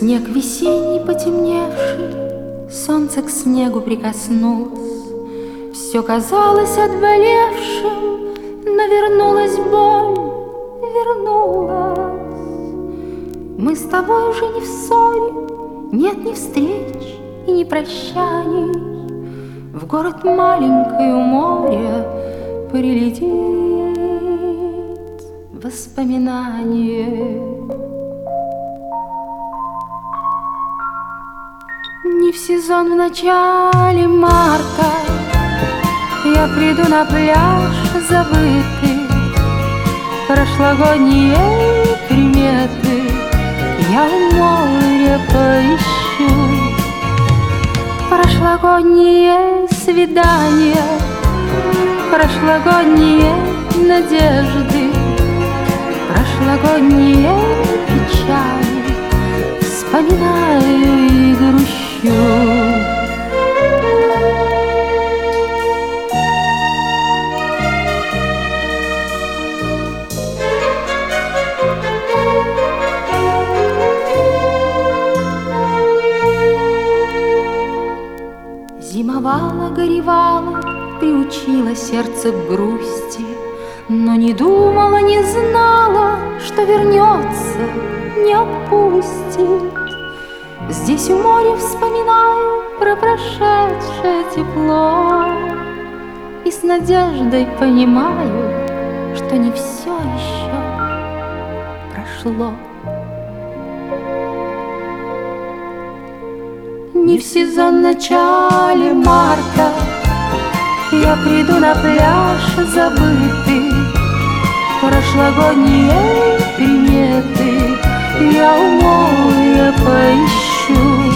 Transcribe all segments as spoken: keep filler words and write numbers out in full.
Снег весенний потемневший, солнце к снегу прикоснулось. Все казалось отболевшим, но вернулась боль, вернулась. Мы с тобой уже не в ссоре, нет ни встреч и ни прощаний. В город маленькое у моря прилетит воспоминание. Не в сезон в начале марта я приду на пляж забытый. Прошлогодние приметы я у моря поищу. Прошлогодние свидания, прошлогодние надежды, прошлогодние печали вспоминаю и грущу. Зимовала, горевала, приучила сердце к грусти, но не думала, не знала, что вернется, не отпустит. Здесь у моря вспоминаю про прошедшее тепло и с надеждой понимаю, что не все еще прошло. Не в сезон в начале марта я приду на пляж забытый. Прошлогодние приметы я у моря поищу.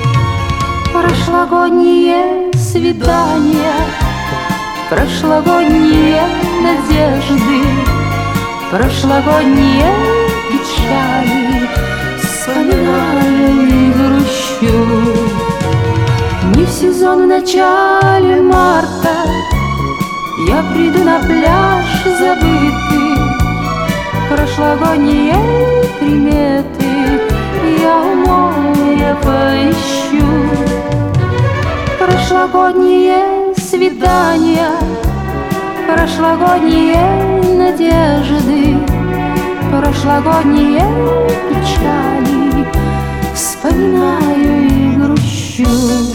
Прошлогодние свидания, прошлогодние надежды, прошлогодние печали вспоминаю и грущу. Не в сезон в начале марта я приду на пляж забытый. Прошлогодние приметы я у моря поищу. Прошлогодние свидания, прошлогодние надежды, прошлогодние печали вспоминаю и грущу.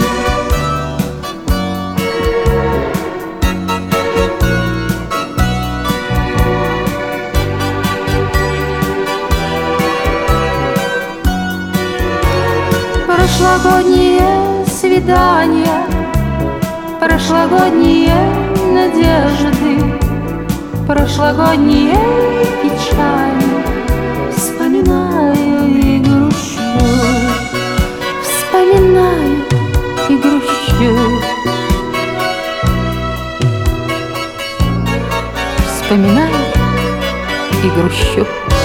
Прошлогодние свидания, прошлогодние надежды, прошлогодние печали вспоминаю и грущу. Вспоминаю и грущу. Вспоминаю и грущу.